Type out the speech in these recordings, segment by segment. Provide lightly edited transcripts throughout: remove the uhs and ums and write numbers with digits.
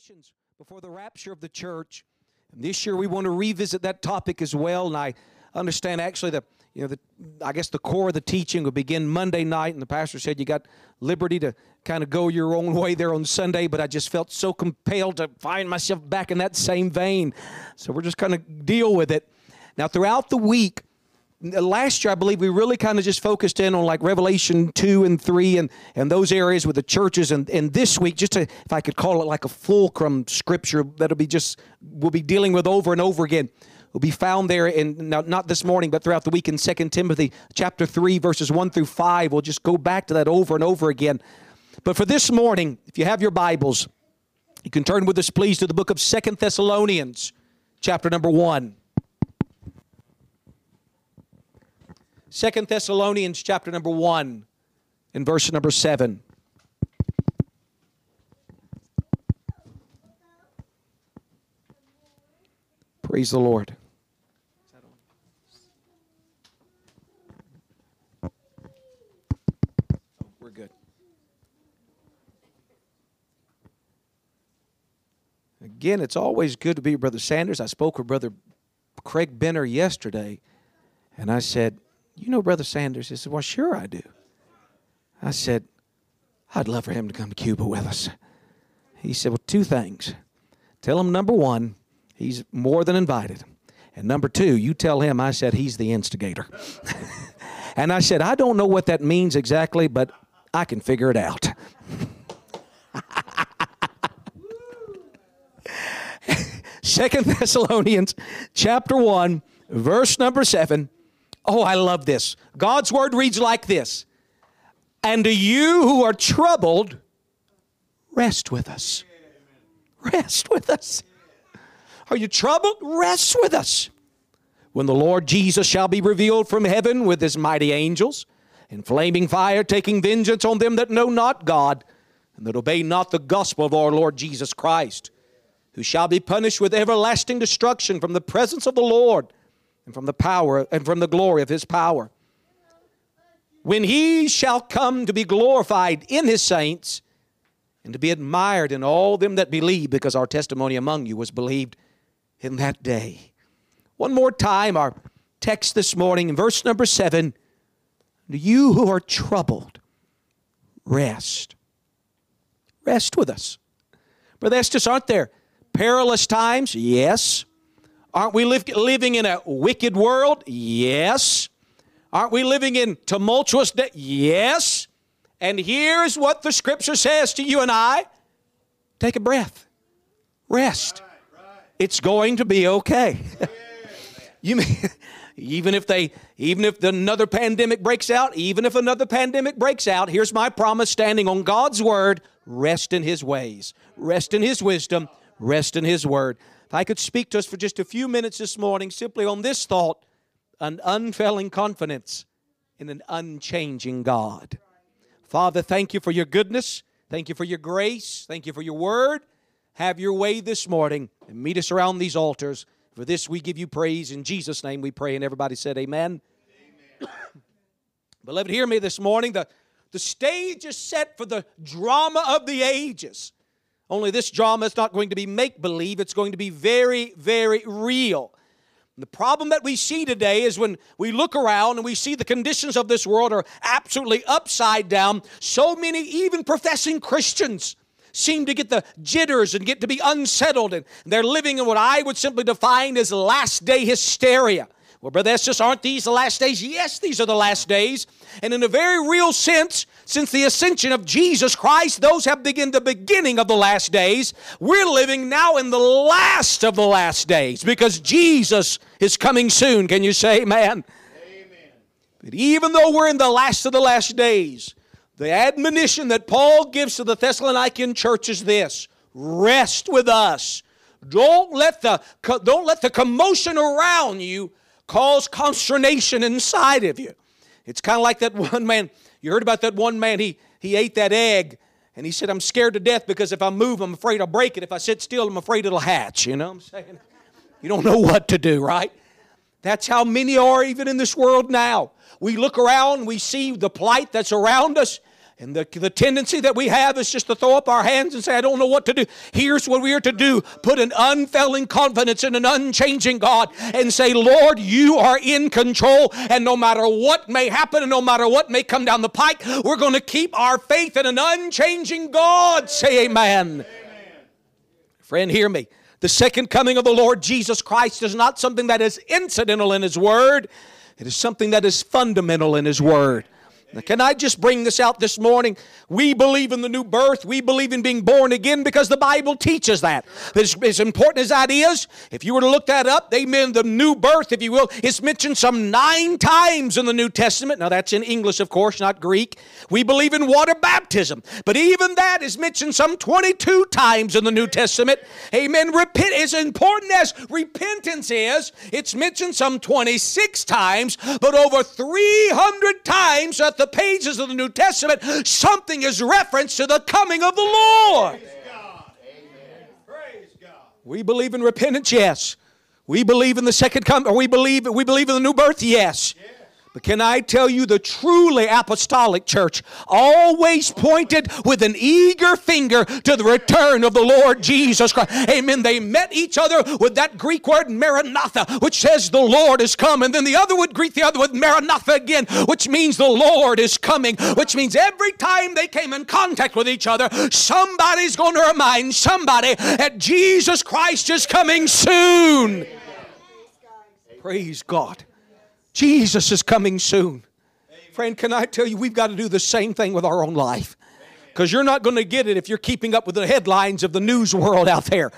tribulations before the rapture of the church. And this year we want to revisit that topic as well. And I understand actually I guess the core of the teaching will begin Monday night. And the pastor said you got liberty to kind of go your own way there on Sunday. But I just felt so compelled to find myself back in that same vein. So we're just kind of deal with it. Now throughout the week, last year, I believe we really kind of just focused in on like Revelation 2 and 3 and those areas with the churches. And this week, if I could call it like a fulcrum scripture we'll be dealing with over and over again. Will be found there not this morning, but throughout the week in 2 Timothy chapter 3, verses 1 through 5. We'll just go back to that over and over again. But for this morning, if you have your Bibles, you can turn with us, please, to the book of 2 Thessalonians, chapter number 1. 2 Thessalonians chapter number 1 and verse number 7. Praise the Lord. We're good. Again, it's always good to be with Brother Sanders. I spoke with Brother Craig Benner yesterday, and I said, "You know Brother Sanders?" He said, "Well, sure I do." I said, "I'd love for him to come to Cuba with us." He said, "Well, two things. Tell him, number one, he's more than invited. And number two, you tell him I said he's the instigator." And I said, "I don't know what that means exactly, but I can figure it out." 2 Thessalonians chapter 1, verse number 7. Oh, I love this. God's word reads like this. "And to you who are troubled, rest with us." Rest with us. Are you troubled? Rest with us. "When the Lord Jesus shall be revealed from heaven with his mighty angels, in flaming fire, taking vengeance on them that know not God, and that obey not the gospel of our Lord Jesus Christ, who shall be punished with everlasting destruction from the presence of the Lord, and from the power and from the glory of his power. When he shall come to be glorified in his saints, and to be admired in all them that believe, because our testimony among you was believed in that day." One more time, our text this morning in verse number 7. "To you who are troubled, rest." Rest with us. Brother Estes, aren't there perilous times? Yes. Aren't we living in a wicked world? Yes. Aren't we living in tumultuous days? Yes. And here's what the Scripture says to you and I. Take a breath. Rest. It's going to be okay. You mean, even if another pandemic breaks out, here's my promise standing on God's word. Rest in his ways. Rest in his wisdom. Rest in his word. If I could speak to us for just a few minutes this morning simply on this thought, an unfailing confidence in an unchanging God. Father, thank you for your goodness. Thank you for your grace. Thank you for your word. Have your way this morning and meet us around these altars. For this we give you praise. In Jesus' name we pray. And everybody said amen. Amen. Beloved, hear me this morning. The stage is set for the drama of the ages. Only this drama is not going to be make-believe. It's going to be very, very real. And the problem that we see today is when we look around and we see the conditions of this world are absolutely upside down, so many even professing Christians seem to get the jitters and get to be unsettled. And they're living in what I would simply define as last day hysteria. Well, Brother Estes, aren't these the last days? Yes, these are the last days. And in a very real sense, since the ascension of Jesus Christ, those have begun the beginning of the last days. We're living now in the last of the last days because Jesus is coming soon. Can you say amen? Amen. But even though we're in the last of the last days, the admonition that Paul gives to the Thessalonican church is this: rest with us. Don't let the commotion around you cause consternation inside of you. It's kind of like that one man. You heard about that one man, he ate that egg, and he said, "I'm scared to death because if I move, I'm afraid I'll break it. If I sit still, I'm afraid it'll hatch." You know what I'm saying? You don't know what to do, right? That's how many are even in this world now. We look around, we see the plight that's around us, And the tendency that we have is just to throw up our hands and say, I don't know what to do. Here's what we are to do. Put an unfailing confidence in an unchanging God and say, Lord, you are in control. And no matter what may happen and no matter what may come down the pike, we're going to keep our faith in an unchanging God. Say amen. Friend, hear me. The second coming of the Lord Jesus Christ is not something that is incidental in His Word. It is something that is fundamental in His Word. Now, can I just bring this out this morning? We believe in the new birth. We believe in being born again because the Bible teaches that. As important as that is, if you were to look that up, amen, the new birth, if you will, is mentioned some 9 times in the New Testament. Now, that's in English, of course, not Greek. We believe in water baptism. But even that is mentioned some 22 times in the New Testament. Amen. As important as repentance is, it's mentioned some 26 times, but over 300 times at the pages of the New Testament, something is referenced to the coming of the Lord. Praise God. Amen. Praise God. We believe in repentance, yes. We believe in the second coming, or we believe in the new birth, yes. But can I tell you, the truly apostolic church always pointed with an eager finger to the return of the Lord Jesus Christ. Amen. They met each other with that Greek word Maranatha, which says the Lord is come. And then the other would greet the other with Maranatha again, which means the Lord is coming. Which means every time they came in contact with each other, somebody's going to remind somebody that Jesus Christ is coming soon. Praise God. Jesus is coming soon. Amen. Friend, can I tell you, we've got to do the same thing with our own life. Because you're not going to get it if you're keeping up with the headlines of the news world out there.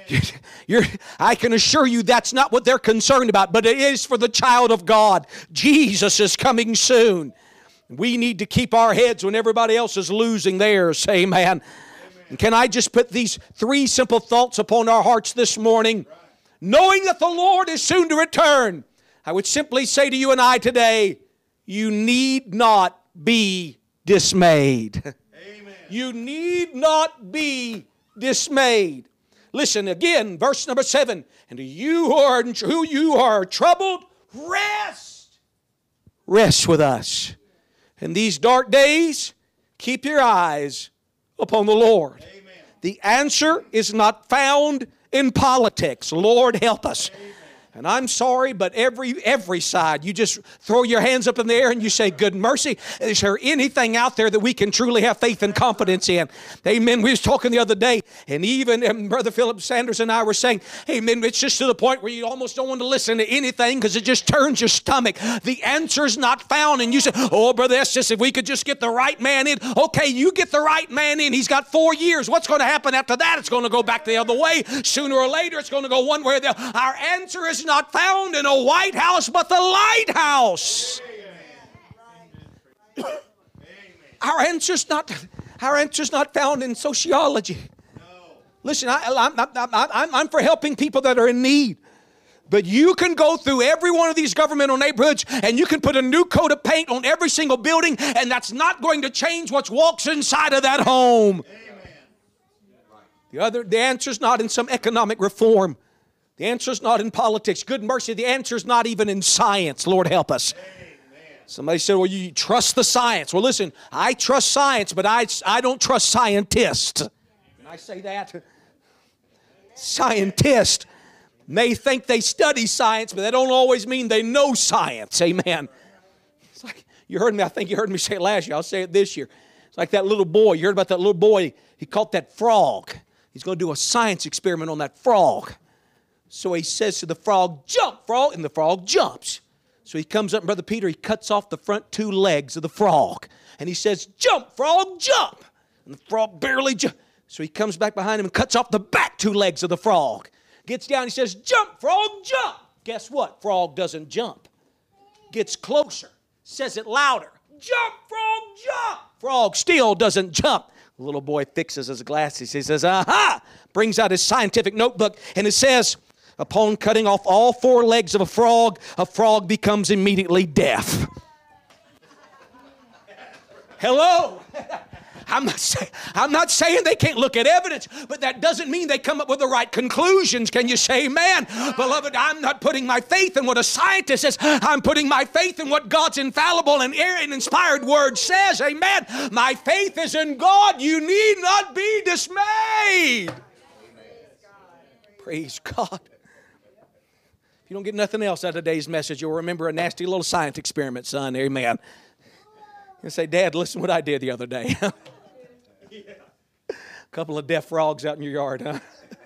I can assure you that's not what they're concerned about, but it is for the child of God. Jesus is coming soon. We need to keep our heads when everybody else is losing theirs. Say amen. Amen. And can I just put these 3 simple thoughts upon our hearts this morning? Right. Knowing that the Lord is soon to return, I would simply say to you and I today, you need not be dismayed. Amen. You need not be dismayed. Listen again, verse number 7. And to you who are troubled, rest. Rest with us. In these dark days, keep your eyes upon the Lord. Amen. The answer is not found in politics. Lord, help us. Amen. And I'm sorry, but every side, you just throw your hands up in the air and you say, good mercy. Is there anything out there that we can truly have faith and confidence in? Amen. We was talking the other day, and even Brother Philip Sanders and I were saying, amen, it's just to the point where you almost don't want to listen to anything because it just turns your stomach. The answer's not found. And you say, oh, brother, that's just if we could just get the right man in. Okay, you get the right man in. He's got 4 years. What's going to happen after that? It's going to go back the other way. Sooner or later, it's going to go one way or the other. Our answer is not found in a White House, but the lighthouse. Our answer's not found in sociology. Listen, I'm for helping people that are in need. But you can go through every one of these governmental neighborhoods and you can put a new coat of paint on every single building, and that's not going to change what walks inside of that home. The answer's not in some economic reform. The answer's not in politics. Good mercy, the answer's not even in science. Lord, help us. Amen. Somebody said, well, you trust the science. Well, listen, I trust science, but I don't trust scientists. Can I say that? Scientists may think they study science, but that don't always mean they know science. Amen. It's like, you heard me, I think you heard me say it last year. I'll say it this year. It's like that little boy. You heard about that little boy. He caught that frog. He's going to do a science experiment on that frog. So he says to the frog, jump, frog, and the frog jumps. So he comes up, and Brother Peter, he cuts off the front 2 legs of the frog. And he says, jump, frog, jump. And the frog barely jumps. So he comes back behind him and cuts off the back 2 legs of the frog. Gets down, he says, jump, frog, jump. Guess what? Frog doesn't jump. Gets closer, says it louder. Jump, frog, jump. Frog still doesn't jump. The little boy fixes his glasses. He says, aha! Brings out his scientific notebook, and it says, upon cutting off all 4 legs of a frog becomes immediately deaf. Hello? I'm not saying they can't look at evidence, but that doesn't mean they come up with the right conclusions. Can you say amen? Beloved, I'm not putting my faith in what a scientist says. I'm putting my faith in what God's infallible and inspired word says. Amen. My faith is in God. You need not be dismayed. Praise God. If you don't get nothing else out of today's message, you'll remember a nasty little science experiment, son. Amen. And say, Dad, listen what I did the other day. A couple of deaf frogs out in your yard, huh?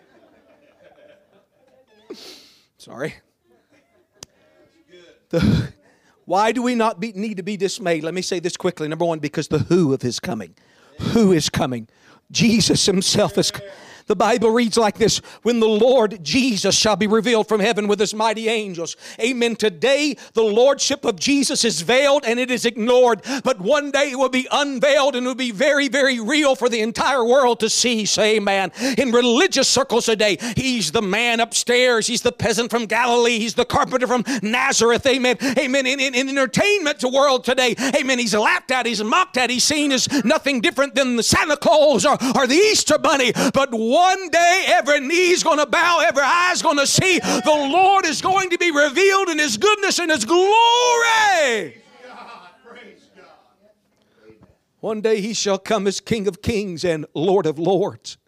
Sorry. Why do we not need to be dismayed? Let me say this quickly. Number one, because the who of His coming. Who is coming? Jesus Himself is coming. The Bible reads like this: when the Lord Jesus shall be revealed from heaven with His mighty angels. Amen. Today, the Lordship of Jesus is veiled and it is ignored. But one day it will be unveiled and it will be very, very real for the entire world to see. Say amen. In religious circles today, He's the man upstairs. He's the peasant from Galilee. He's the carpenter from Nazareth. Amen. Amen. In entertainment world today, amen, He's laughed at. He's mocked at. He's seen as nothing different than the Santa Claus or the Easter Bunny. But one day every knee's going to bow, every eye's going to see. The Lord is going to be revealed in His goodness and His glory. Praise God. One day He shall come as King of kings and Lord of lords.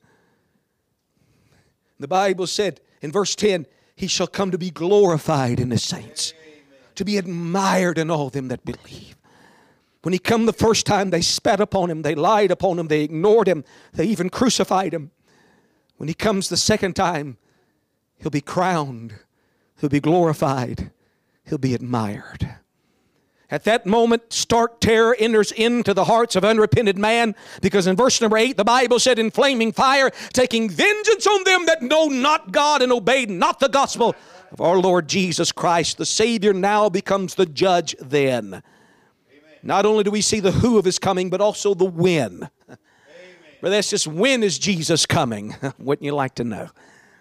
The Bible said in verse 10, He shall come to be glorified in His saints, to be admired in all them that believe. When He come the first time, they spat upon Him, they lied upon Him, they ignored Him, they even crucified Him. When He comes the second time, He'll be crowned, He'll be glorified, He'll be admired. At that moment, stark terror enters into the hearts of unrepented man, because in verse number 8, the Bible said, in flaming fire, taking vengeance on them that know not God and obeyed not the gospel of our Lord Jesus Christ. The Savior now becomes the judge then. Amen. Not only do we see the who of His coming, but also the when. But that's just, when is Jesus coming? Wouldn't you like to know?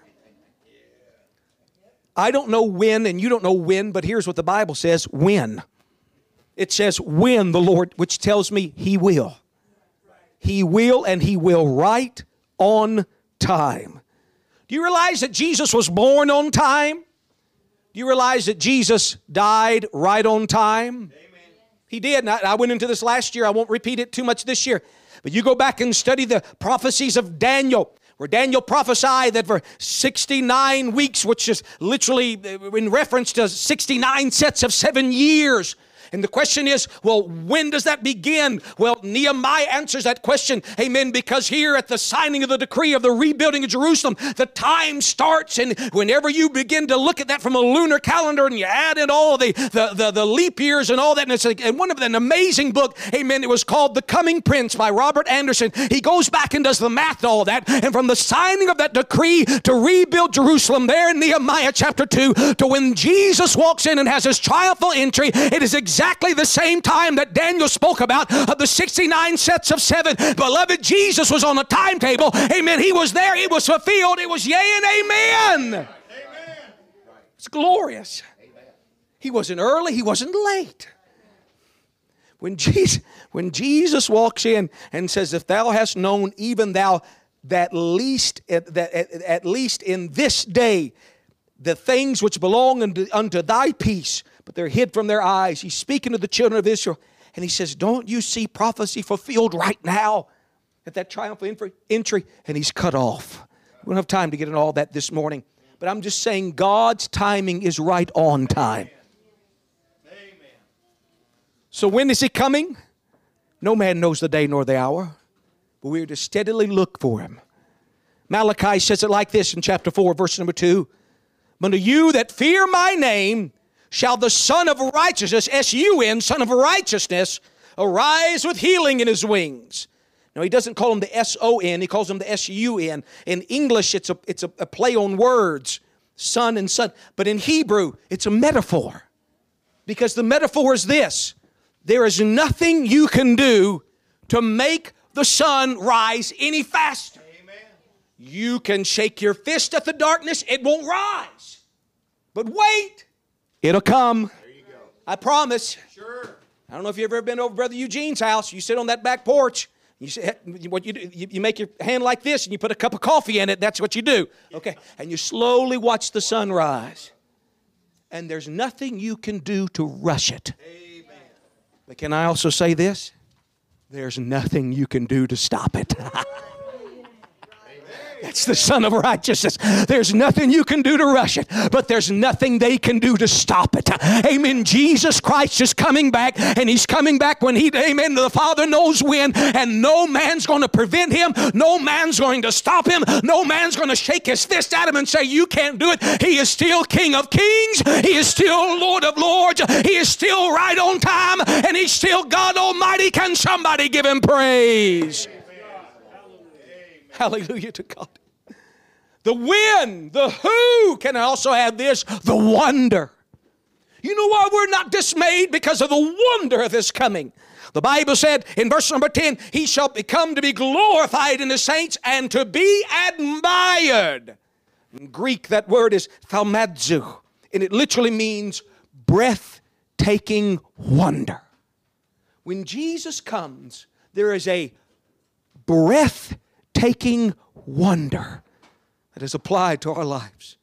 I don't know when, and you don't know when, but here's what the Bible says: when. It says when the Lord, which tells me He will. He will, and He will right on time. Do you realize that Jesus was born on time? Do you realize that Jesus died right on time? Amen. He did. And I went into this last year. I won't repeat it too much this year. But you go back and study the prophecies of Daniel, where Daniel prophesied that for 69 weeks, which is literally in reference to 69 sets of 7 years. And the question is, well, when does that begin? Well, Nehemiah answers that question, amen, because here at the signing of the decree of the rebuilding of Jerusalem, the time starts, and whenever you begin to look at that from a lunar calendar and you add in all the leap years and all that, and it's like, and one of an amazing book, amen, it was called The Coming Prince by Robert Anderson. He goes back and does the math and all that, and from the signing of that decree to rebuild Jerusalem there in Nehemiah chapter 2 to when Jesus walks in and has His triumphal entry, it is exactly the same time that Daniel spoke about of the 69 sets of 7. Beloved, Jesus was on a timetable. Amen. He was there. It was fulfilled. It was yea and amen. Amen. It's glorious. Amen. He wasn't early. He wasn't late. When Jesus walks in and says, if thou hast known, even thou, that at least in this day, the things which belong unto thy peace, but they're hid from their eyes. He's speaking to the children of Israel, and He says, don't you see prophecy fulfilled right now at that triumphal entry? And He's cut off. We don't have time to get into all that this morning, but I'm just saying God's timing is right on time. Amen. So when is He coming? No man knows the day nor the hour, but we are to steadily look for Him. Malachi says it like this in chapter 4, verse number 2. But to you that fear my name shall the Son of Righteousness, S-U-N, Son of Righteousness, arise with healing in His wings. Now, He doesn't call Him the S-O-N, He calls Him the S-U-N. In English, it's a play on words, son and son. But in Hebrew, it's a metaphor. Because the metaphor is this: there is nothing you can do to make the sun rise any faster. Amen. You can shake your fist at the darkness, it won't rise. But wait. It'll come. There you go. I promise. Sure. I don't know if you've ever been over Brother Eugene's house. You sit on that back porch. You say, what you do, you make your hand like this and you put a cup of coffee in it. That's what you do. Okay. And you slowly watch the sun rise. And there's nothing you can do to rush it. Amen. But can I also say this? There's nothing you can do to stop it. That's the Son of Righteousness. There's nothing you can do to rush it, but there's nothing they can do to stop it. Amen. Jesus Christ is coming back, and He's coming back when He, amen, the Father knows when, and no man's going to prevent Him. No man's going to stop Him. No man's going to shake his fist at Him and say, you can't do it. He is still King of Kings. He is still Lord of Lords. He is still right on time, and He's still God Almighty. Can somebody give Him praise? Hallelujah to God. The when, the who, can also have this, the wonder. You know why we're not dismayed? Because of the wonder of His coming. The Bible said in verse number 10, He shall become to be glorified in the saints and to be admired. In Greek, that word is thaumazo, and it literally means breathtaking wonder. When Jesus comes, there is a breathtaking wonder that is applied to our lives.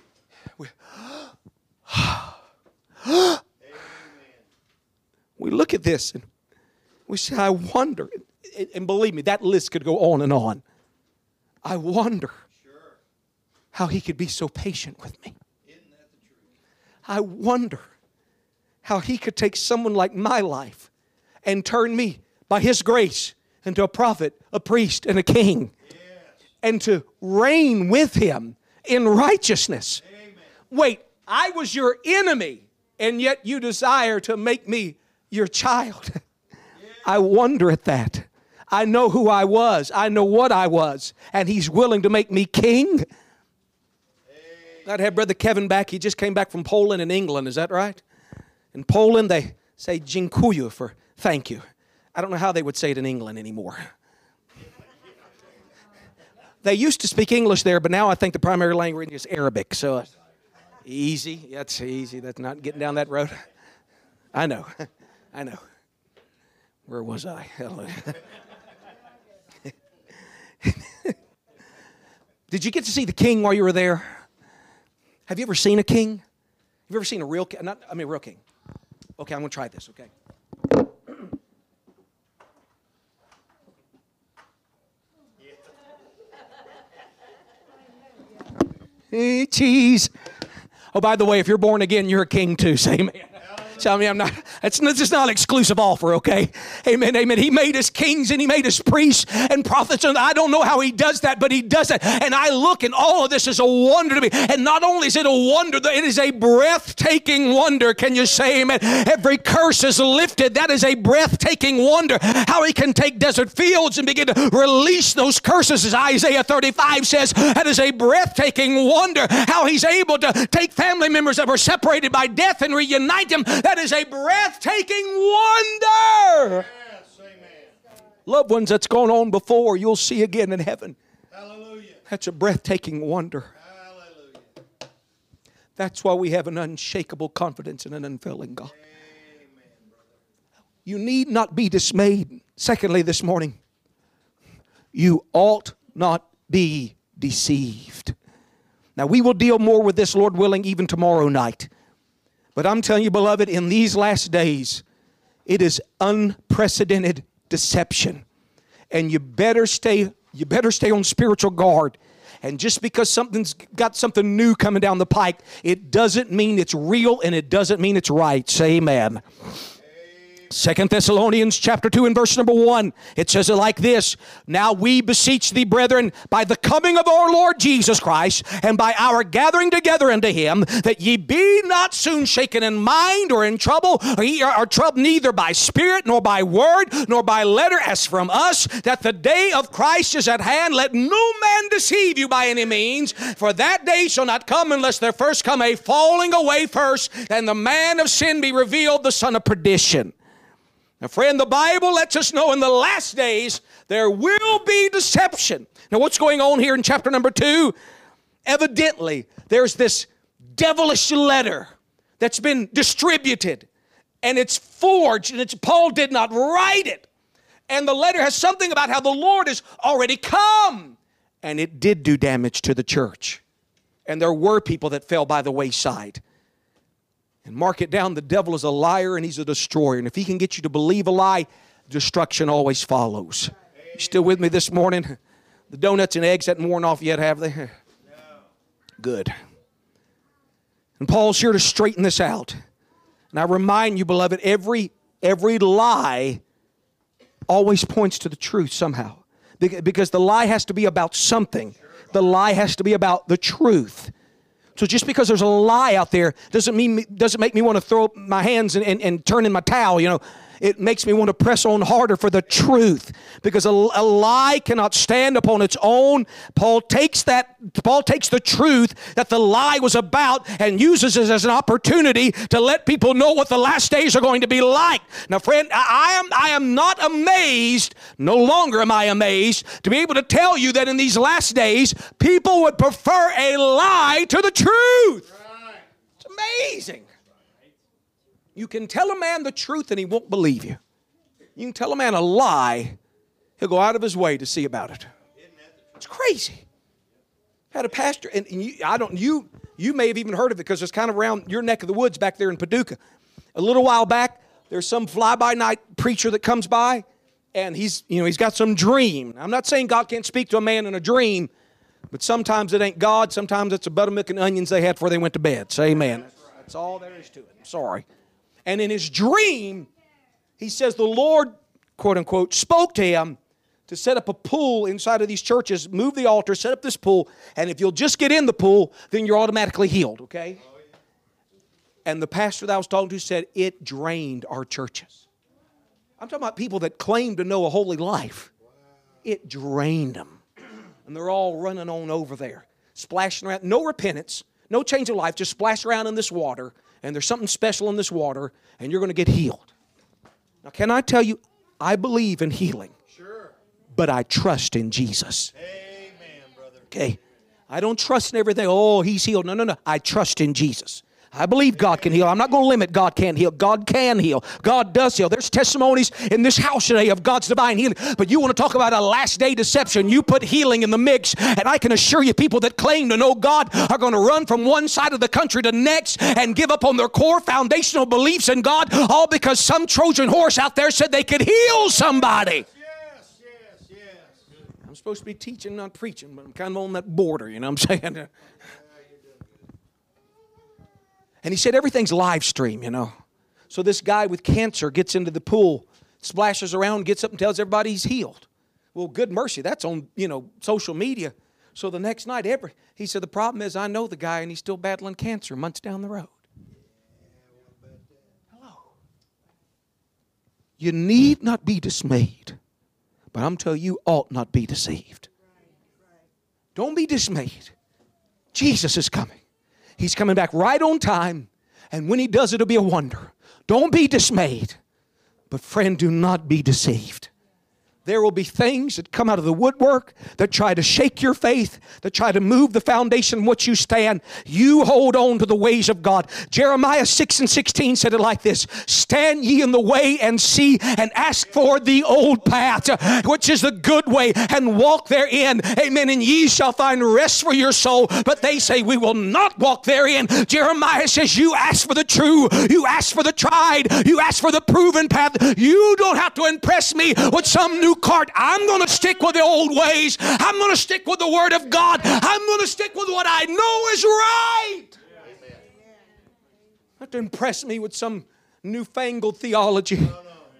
We look at this and we say, I wonder. And believe me, that list could go on and on. I wonder how He could be so patient with me. I wonder how He could take someone like my life and turn me, by His grace, into a prophet, a priest, and a king. And to reign with Him in righteousness. Amen. Wait, I was your enemy, and yet you desire to make me your child. I wonder at that. I know who I was. I know what I was. And He's willing to make me king. I'd have Brother Kevin back. He just came back from Poland and England. Is that right? In Poland, they say dziękuję for thank you. I don't know how they would say it in England anymore. They used to speak English there, but now I think the primary language is Arabic. So easy. That's easy. That's not getting down that road. I know. I know. Where was I? Did you get to see the king while you were there? Have you ever seen a king? Have you ever seen a real king? Real king. Okay, I'm going to try this, okay? Hey, cheese. Oh, by the way, if you're born again, you're a king too. Say amen. So, I mean, it's just not an exclusive offer, okay? Amen, amen. He made us kings and He made us priests and prophets. And I don't know how He does that, but He does it. And I look, and all of this is a wonder to me. And not only is it a wonder, it is a breathtaking wonder. Can you say amen? Every curse is lifted. That is a breathtaking wonder. How He can take desert fields and begin to release those curses, as Isaiah 35 says. That is a breathtaking wonder. How He's able to take family members that were separated by death and reunite them. That is a breathtaking wonder. Yes, amen. Loved ones that's gone on before, you'll see again in heaven. Hallelujah. That's a breathtaking wonder. Hallelujah. That's why we have an unshakable confidence in an unfailing God. Amen, brother. You need not be dismayed. Secondly, this morning, you ought not be deceived. Now, we will deal more with this, Lord willing, even tomorrow night. But I'm telling you, beloved, in these last days, it is unprecedented deception. And you better stay on spiritual guard. And just because something's got something new coming down the pike, it doesn't mean it's real, and it doesn't mean it's right. Say amen. 2 Thessalonians chapter 2 and verse number 1, it says it like this: Now we beseech thee, brethren, by the coming of our Lord Jesus Christ, and by our gathering together unto Him, that ye be not soon shaken in mind or in trouble, or ye are troubled neither by spirit, nor by word, nor by letter, as from us, that the day of Christ is at hand. Let no man deceive you by any means, for that day shall not come unless there first come a falling away first, and the man of sin be revealed, the son of perdition. Now, friend, the Bible lets us know in the last days there will be deception. Now, what's going on here in chapter number 2? Evidently, there's this devilish letter that's been distributed, and it's forged, and Paul did not write it. And the letter has something about how the Lord has already come. And it did do damage to the church. And there were people that fell by the wayside. And mark it down, the devil is a liar and he's a destroyer. And if he can get you to believe a lie, destruction always follows. You still with me this morning? The donuts and eggs haven't worn off yet, have they? No. Good. And Paul's here to straighten this out. And I remind you, beloved, every lie always points to the truth somehow. Because the lie has to be about something. The lie has to be about the truth. So just because there's a lie out there doesn't make me want to throw up my hands and turn in my towel, you know. It makes me want to press on harder for the truth. Because a lie cannot stand upon its own. Paul takes the truth that the lie was about and uses it as an opportunity to let people know what the last days are going to be like. Now, friend, I am not amazed, no longer am I amazed, to be able to tell you that in these last days, people would prefer a lie to the truth. It's amazing. You can tell a man the truth and he won't believe you. You can tell a man a lie, he'll go out of his way to see about it. It's crazy. I had a pastor, and you may have even heard of it because it's kind of around your neck of the woods back there in Paducah. A little while back, there's some fly-by-night preacher that comes by, and he's got some dream. I'm not saying God can't speak to a man in a dream, but sometimes it ain't God. Sometimes it's a buttermilk and onions they had before they went to bed. Say amen. That's all there is to it. I'm sorry. And in his dream, he says the Lord, quote unquote, spoke to him to set up a pool inside of these churches, move the altar, set up this pool, and if you'll just get in the pool, then you're automatically healed, okay? And the pastor that I was talking to said it drained our churches. I'm talking about people that claim to know a holy life. It drained them. And they're all running on over there, splashing around, no repentance, no change of life, just splash around in this water. And there's something special in this water, and you're going to get healed. Now, can I tell you, I believe in healing. Sure. But I trust in Jesus. Amen, brother. Okay? I don't trust in everything. Oh, he's healed. No. I trust in Jesus. I believe God can heal. I'm not going to limit God can't heal. God can heal. God does heal. There's testimonies in this house today of God's divine healing. But you want to talk about a last day deception. You put healing in the mix. And I can assure you people that claim to know God are going to run from one side of the country to the next and give up on their core foundational beliefs in God, all because some Trojan horse out there said they could heal somebody. Yes. I'm supposed to be teaching, not preaching, but I'm kind of on that border, you know what I'm saying? And he said everything's live stream, you know. So this guy with cancer gets into the pool, splashes around, gets up and tells everybody he's healed. Well, good mercy, that's on, social media. So the next night, he said, the problem is I know the guy and he's still battling cancer months down the road. Hello. You need not be dismayed, but I'm telling you, ought not be deceived. Don't be dismayed. Jesus is coming. He's coming back right on time. And when he does, it'll be a wonder. Don't be dismayed. But friend, do not be deceived. There will be things that come out of the woodwork that try to shake your faith, that try to move the foundation in which you stand. You hold on to the ways of God. Jeremiah 6:16 said it like this: stand ye in the way and see and ask for the old path, which is the good way, and walk therein. Amen. And ye shall find rest for your soul. But they say we will not walk therein. Jeremiah says you ask for the true, you ask for the tried, you ask for the proven path. You don't have to impress me with some new cart. I'm going to stick with the old ways. I'm going to stick with the Word of God. I'm going to stick with what I know is right. Amen. Not to impress me with some newfangled theology.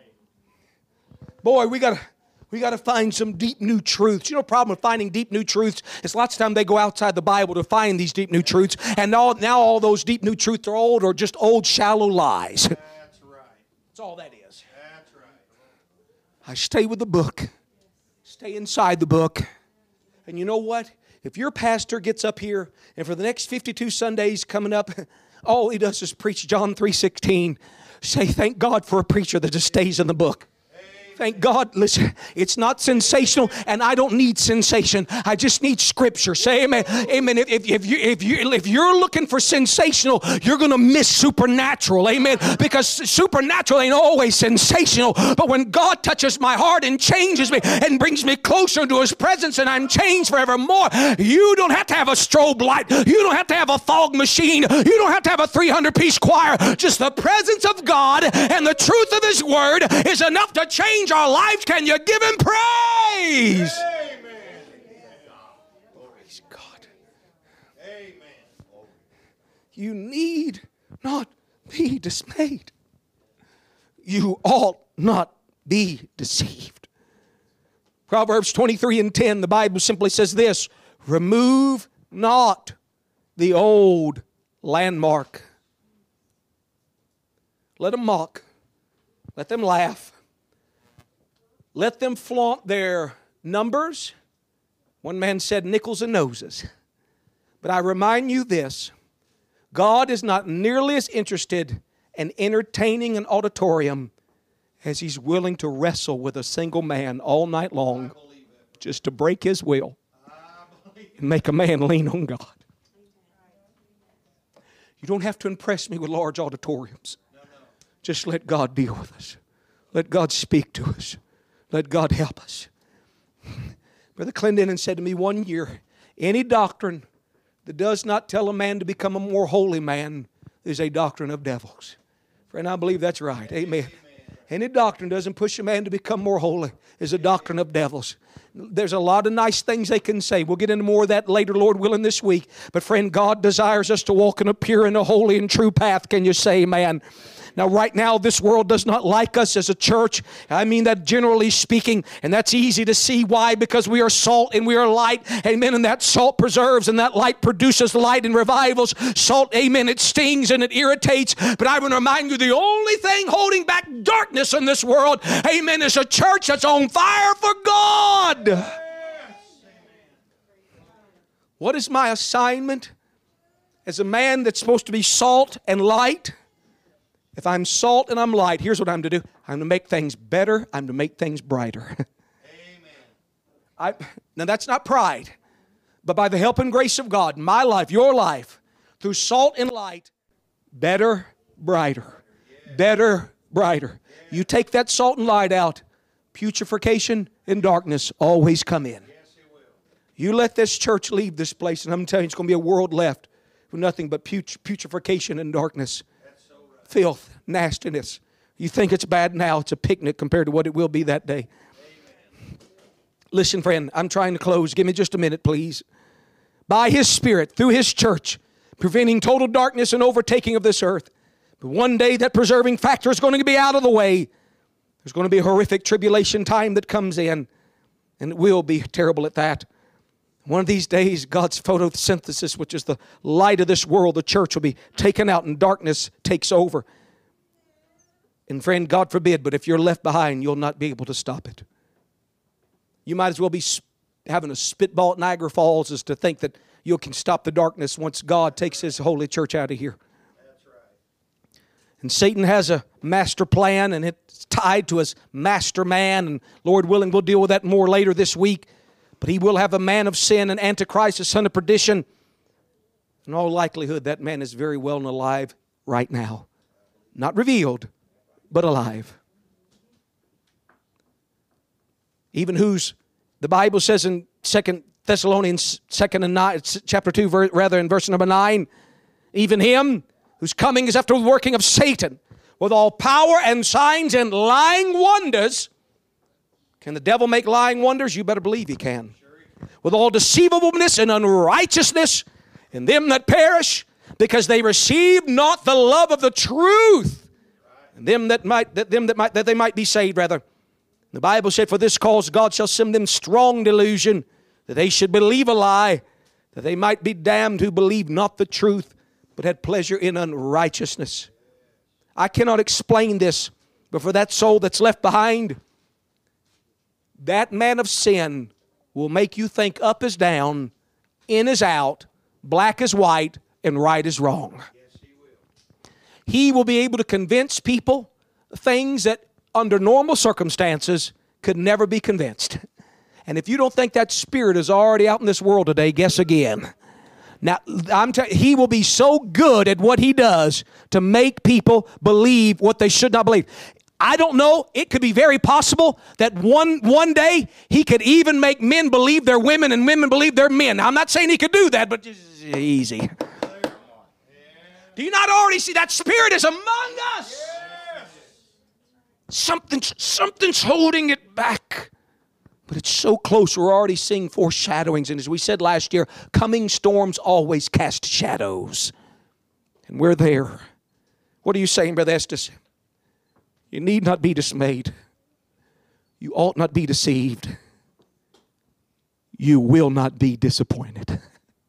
Boy, we got to find some deep new truths. You know the problem with finding deep new truths is lots of time they go outside the Bible to find these deep new truths, and now all those deep new truths are old or just old shallow lies. That's right. That's all that is. That's right. I stay with the book. Stay inside the book. And you know what? If your pastor gets up here and for the next 52 Sundays coming up, all he does is preach John 3:16, say thank God for a preacher that just stays in the book. Thank God. Listen, it's not sensational, and I don't need sensation. I just need Scripture. Say amen. Amen. If you're looking for sensational, you're going to miss supernatural. Amen. Because supernatural ain't always sensational. But when God touches my heart and changes me and brings me closer to His presence and I'm changed forevermore, you don't have to have a strobe light. You don't have to have a fog machine. You don't have to have a 300-piece choir. Just the presence of God and the truth of His Word is enough to change our lives. Can you give Him praise? Amen. Praise God. Amen. You need not be dismayed. You ought not be deceived. Proverbs 23:10, the Bible simply says this: remove not the old landmark. Let them mock. Let them laugh. Let them flaunt their numbers. One man said nickels and noses. But I remind you this: God is not nearly as interested in entertaining an auditorium as He's willing to wrestle with a single man all night long just to break His will and make a man lean on God. You don't have to impress me with large auditoriums. Just let God deal with us. Let God speak to us. Let God help us. Brother Clendenin said to me one year, any doctrine that does not tell a man to become a more holy man is a doctrine of devils. Friend, I believe that's right. Amen. Any doctrine doesn't push a man to become more holy is a doctrine of devils. There's a lot of nice things they can say. We'll get into more of that later, Lord willing, this week. But friend, God desires us to walk in a pure and a holy and true path. Can you say amen? Now, right now, this world does not like us as a church. I mean that generally speaking, and that's easy to see. Why? Because we are salt and we are light. Amen. And that salt preserves and that light produces light and revivals. Salt, amen, it stings and it irritates. But I want to remind you, the only thing holding back darkness in this world, amen, is a church that's on fire for God. What is my assignment as a man that's supposed to be salt and light? If I'm salt and I'm light, here's what I'm to do. I'm to make things better. I'm to make things brighter. Amen. Now that's not pride. But by the help and grace of God, my life, your life, through salt and light, better, brighter. Better, brighter. You take that salt and light out, putrefaction and darkness always come in. You let this church leave this place, and I'm telling you, it's going to be a world left with nothing but putrefaction and darkness. Filth, nastiness. You think it's bad now, it's a picnic compared to what it will be that day. Amen. Listen, friend, I'm trying to close. Give me just a minute, please. By His Spirit, through His church, preventing total darkness and overtaking of this earth. But one day that preserving factor is going to be out of the way. There's going to be a horrific tribulation time that comes in, and it will be terrible at that. One of these days, God's photosynthesis, which is the light of this world, the church will be taken out and darkness takes over. And friend, God forbid, but if you're left behind, you'll not be able to stop it. You might as well be having a spitball at Niagara Falls as to think that you can stop the darkness once God takes His holy church out of here. That's right. And Satan has a master plan, and it's tied to his master man. And Lord willing, we'll deal with that more later this week. But he will have a man of sin, an antichrist, a son of perdition. In all likelihood, that man is very well and alive right now. Not revealed, but alive. Even whose, the Bible says in 2 Thessalonians chapter 2, in verse number 9, even him whose coming is after the working of Satan, with all power and signs and lying wonders. Can the devil make lying wonders? You better believe he can. With all deceivableness and unrighteousness in them that perish, because they receive not the love of the truth, and that they might be saved, rather. The Bible said, for this cause God shall send them strong delusion, that they should believe a lie, that they might be damned who believe not the truth, but had pleasure in unrighteousness. I cannot explain this, but for that soul that's left behind, that man of sin will make you think up is down, in is out, black is white, and right is wrong. Yes, he will. He will be able to convince people things that under normal circumstances, could never be convinced. And if you don't think that spirit is already out in this world today, guess again. Now, he will be so good at what he does to make people believe what they should not believe. I don't know. It could be very possible that one day he could even make men believe they're women and women believe they're men. Now, I'm not saying he could do that, but just easy. Do you not already see that spirit is among us? Something's holding it back. But it's so close, we're already seeing foreshadowings. And as we said last year, coming storms always cast shadows. And we're there. What are you saying, Brother Estes? You need not be dismayed. You ought not be deceived. You will not be disappointed.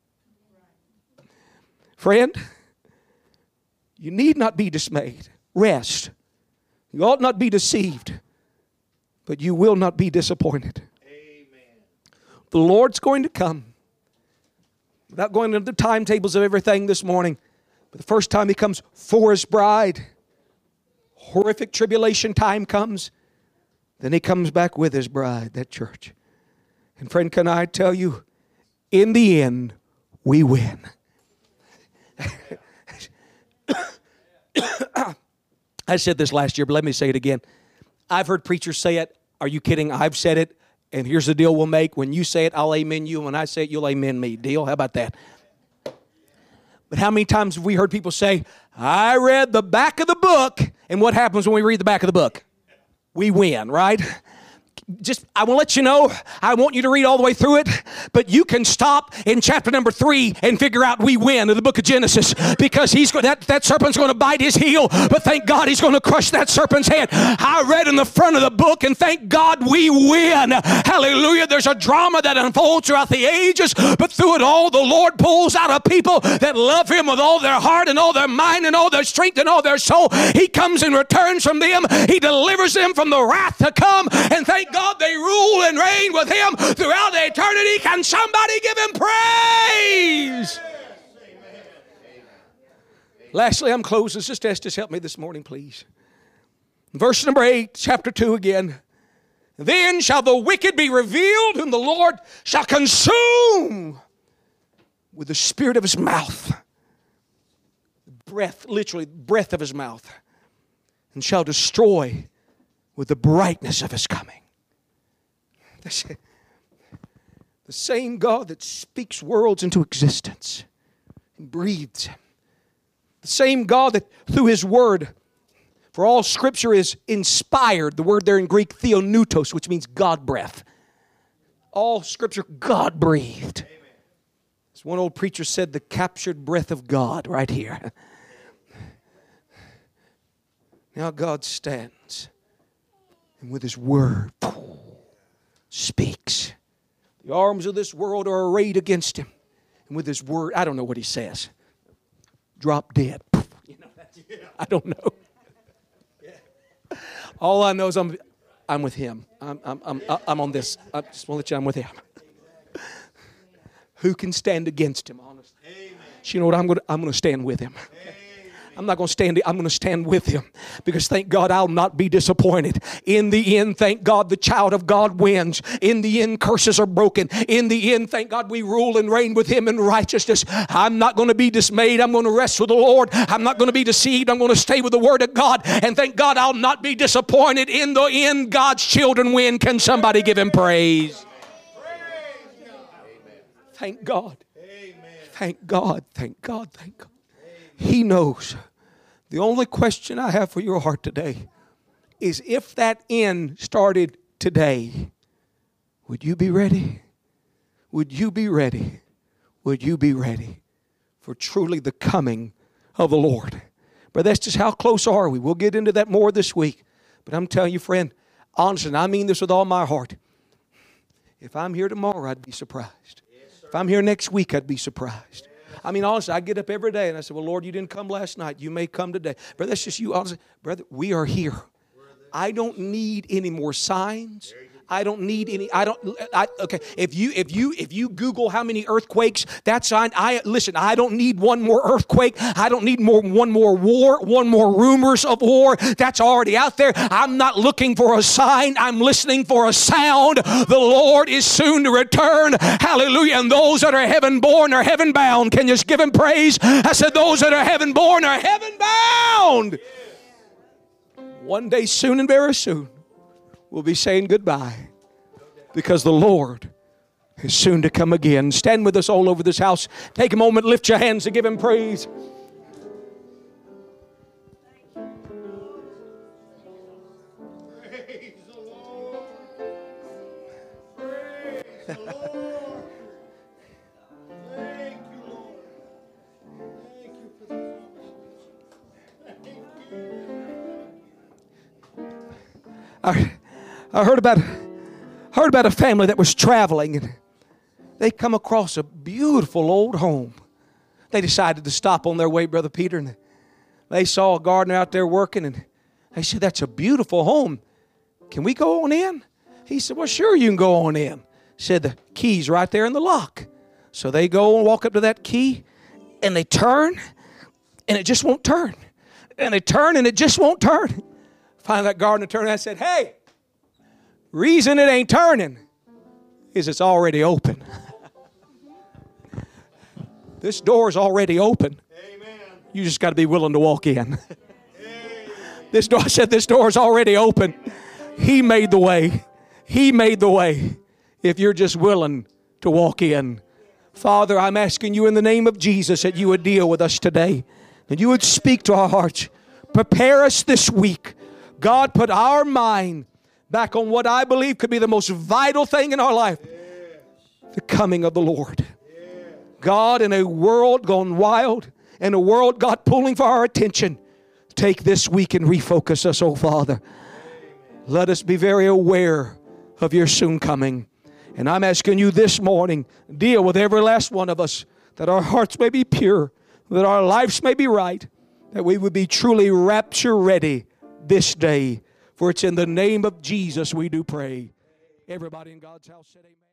Friend, you need not be dismayed. Rest. You ought not be deceived. But you will not be disappointed. The Lord's going to come. Without going into the timetables of everything this morning, but the first time He comes for His bride, horrific tribulation time comes, then He comes back with His bride, that church. And friend, can I tell you, in the end, we win. I said this last year, but let me say it again. I've heard preachers say it. Are you kidding? I've said it. And here's the deal we'll make. When you say it, I'll amen you. When I say it, you'll amen me. Deal? How about that? But how many times have we heard people say, I read the back of the book. And what happens when we read the back of the book? We win, right? I will let you know, I want you to read all the way through it, but you can stop in chapter number 3 and figure out we win in the book of Genesis, because that serpent's going to bite his heel, but thank God he's going to crush that serpent's head. I read in the front of the book, and thank God we win. Hallelujah. There's a drama that unfolds throughout the ages, but through it all, the Lord pulls out a people that love Him with all their heart and all their mind and all their strength and all their soul. He comes and returns from them. He delivers them from the wrath to come, and thank God they rule and reign with Him throughout eternity. Can somebody give Him praise? Lastly, I'm closing. Sister Estes, help me this morning, please. Verse number 8, chapter 2 again. Then shall the wicked be revealed, whom the Lord shall consume with the spirit of His mouth. Breath, literally, breath of His mouth. And shall destroy with the brightness of His coming. The same God that speaks worlds into existence and breathes. The same God that through His Word, for all Scripture is inspired. The word there in Greek, theoneutos, which means God breath. All Scripture, God breathed. As one old preacher said, the captured breath of God right here. Now God stands, and with His Word, speaks. The arms of this world are arrayed against Him. And with His Word, I don't know what He says. Drop dead. I don't know. All I know is I'm with Him. I'm on this. I just want to let you know I'm with Him. Who can stand against Him, honestly? So you know what? I'm going to stand with Him. I'm not going to stand. I'm going to stand with Him, because thank God I'll not be disappointed. In the end, thank God the child of God wins. In the end, curses are broken. In the end, thank God we rule and reign with Him in righteousness. I'm not going to be dismayed. I'm going to rest with the Lord. I'm not going to be deceived. I'm going to stay with the Word of God. And thank God I'll not be disappointed. In the end, God's children win. Can somebody give Him praise? Thank God. Thank God. Thank God. Thank God. He knows. The only question I have for your heart today is, if that end started today, would you be ready? Would you be ready? Would you be ready for truly the coming of the Lord? But that's just how close are we. We'll get into that more this week. But I'm telling you, friend, honestly, and I mean this with all my heart, if I'm here tomorrow, I'd be surprised. If I'm here next week, I'd be surprised. I mean, honestly, I get up every day and I say, well, Lord, you didn't come last night. You may come today. Brother, that's just you. Honestly, brother, we are here. I don't need any more signs. I don't need any. Okay. If you Google how many earthquakes, that's fine. Listen. I don't need one more earthquake. I don't need one more war, one more rumors of war. That's already out there. I'm not looking for a sign. I'm listening for a sound. The Lord is soon to return. Hallelujah. And those that are heaven born are heaven bound. Can you just give Him praise? I said, those that are heaven born are heaven bound. One day, soon and very soon, we'll be saying goodbye, because the Lord is soon to come again. Stand with us all over this house. Take a moment, lift your hands and give Him praise. Praise the Lord. Praise the Lord. Thank you, Lord. Thank you for the promise. Thank you. I heard about a family that was traveling, and they come across a beautiful old home. They decided to stop on their way, Brother Peter, and they saw a gardener out there working, and they said, "That's a beautiful home. Can we go on in?" He said, "Well, sure, you can go on in." Said, "The key's right there in the lock." So they go and walk up to that key, and they turn, and it just won't turn. And they turn, and it just won't turn. Finally, that gardener turned around and said, "Hey, reason it ain't turning is it's already open." This door is already open. Amen. You just got to be willing to walk in. This door is already open. He made the way. He made the way. If you're just willing to walk in. Father, I'm asking you in the name of Jesus that you would deal with us today. That you would speak to our hearts. Prepare us this week. God, put our mind back on what I believe could be the most vital thing in our life. The coming of the Lord. God, in a world gone wild, in a world, God, pulling for our attention, take this week and refocus us, oh Father. Let us be very aware of your soon coming. And I'm asking you this morning, deal with every last one of us, that our hearts may be pure, that our lives may be right, that we would be truly rapture ready this day. For it's in the name of Jesus we do pray. Everybody in God's house said amen.